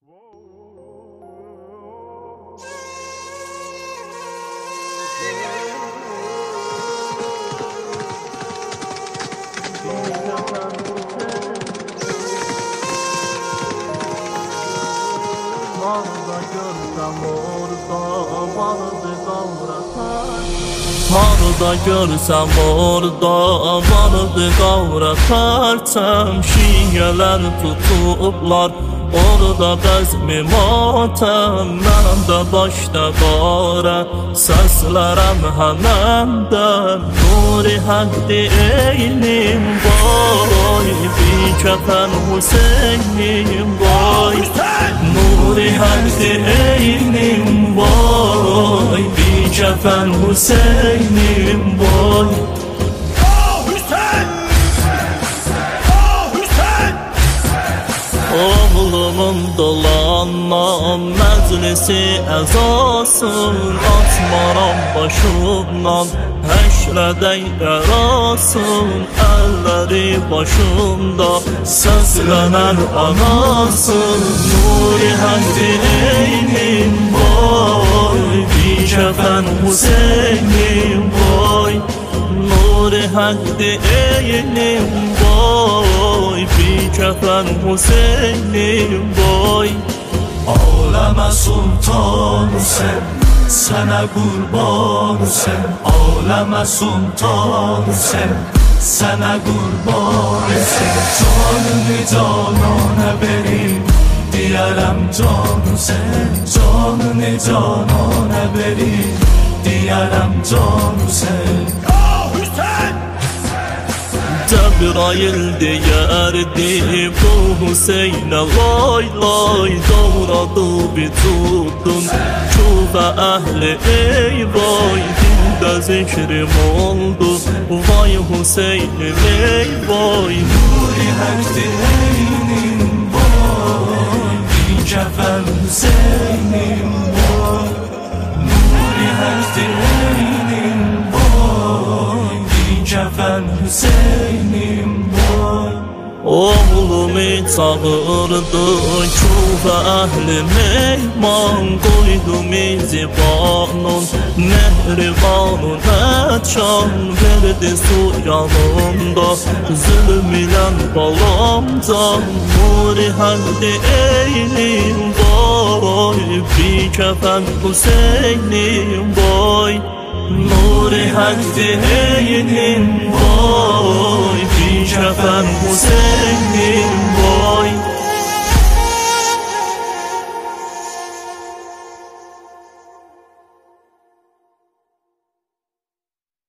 Harda görsəm orada vardı qavratar Şiyelər tutublar orada bəzmi matəm Məndə başda qara səslərəm həməndən Nuri həqdi eynim boy Bikəfən Hüseynim boy Nuri həqdi eynim boy Bikəfən Hüseynim boy Oğlumun dolanma məclisi əzasın Atmaram başımdan həşrədək yarasın Əlləri başımda səslənər anasın Nuri həqdi eynim boy Bikəfən Hüseynim boy Nuri həqdi eynim boy Bikəfən Hüseynim boy Aləmə sultanı sen, sənə qurbanı sen Aləmə sultanı sen, sənə qurbanı sen Canını canana verim, deyərəm canı sen Canını canana verim, deyərəm canı sen Cəbrail deyərdi bu Hüseynə Lay lay doğradı bir tutdun Küfə əhli ey vay Dildə zikrim oldu Vay Hüseynim ey vay Nuri həqdi eynim boy Bikəfən Hüseynim boy Nuri həqdi eynim boy Bikəfən Hüseynim boy Oğlumu çağırdı Küfə əhli mehman Qoydu mizibanın Mehribanın əçan Verdi su yanında Zülm ilə balam can Nuri həqdi eynim boy Bikəfən Hüseynim boy Nuri həqdi eynim boy Bikəfən Hüseynim